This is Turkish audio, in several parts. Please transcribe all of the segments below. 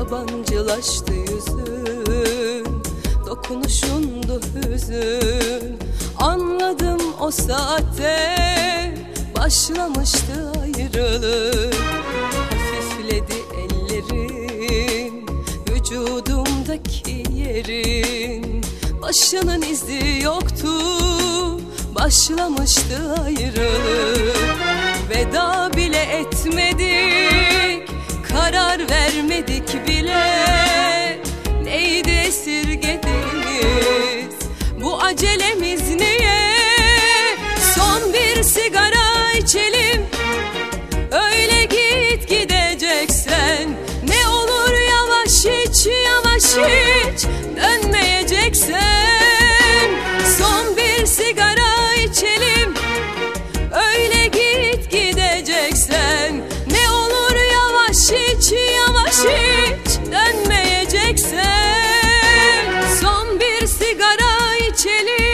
Yabancılaştı yüzün, dokunuşundu hüzün. Anladım o saatte, başlamıştı ayrılık. Hafifledi ellerin, vücudumdaki yerin. Başının izi yoktu, başlamıştı ayrılık. Veda bile etmedik, karar vermedik bile. Neydi esirgediniz, bu acelemiz niye? Son bir sigara içelim, öyle git gideceksen. Ne olur yavaş iç, yavaş iç, dönmeyeceksen. Son bir sigara içelim, öyle git gideceksen. Ne olur yavaş iç, yavaş iç, dönmeyeceksen. Son bir sigara içelim.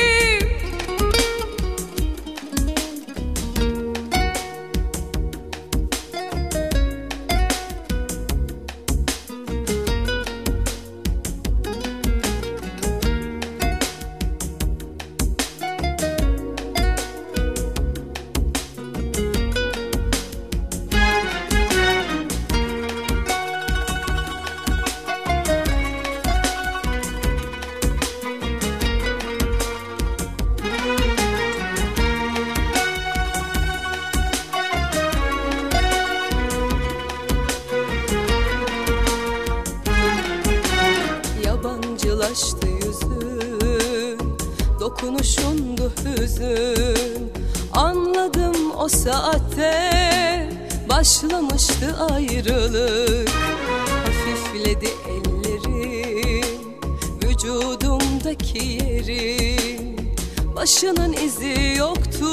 Yabancılaştı yüzün, dokunuşundu hüzün. Anladım o saatte, başlamıştı ayrılık. Hafifledi ellerin, vücudumdaki yerin. Başının izi yoktu,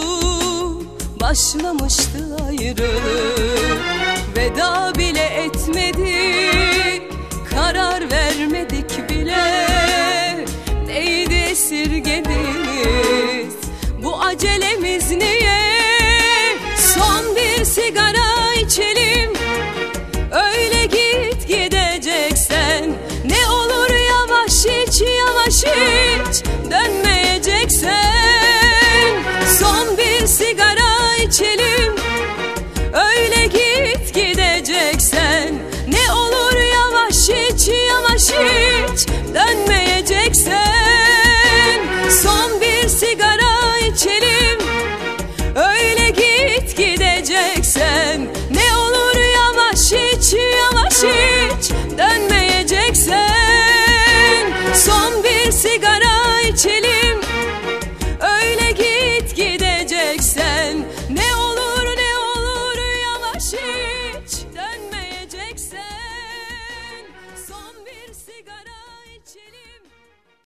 başlamıştı ayrılık. Veda bile etmedik, karar vermedik bile. Neydi esirgediniz, bu acelemiz niye? Son bir sigara içelim, öyle git gideceksen. Ne olur yavaş iç, yavaş iç, dönmeyeceksen. Son bir sigara içelim, öyle git gideceksen. Ne olur yavaş iç, yavaş iç, dönmeyeceksen. Son bir sigara içelim, öyle git gideceksen. Ne olur yavaş iç, yavaş iç, dönmeyeceksen. Son bir sigara içelim, öyle git gideceksen. Ne olur yavaş iç, dönmeyeceksen. Son bir sigara içelim.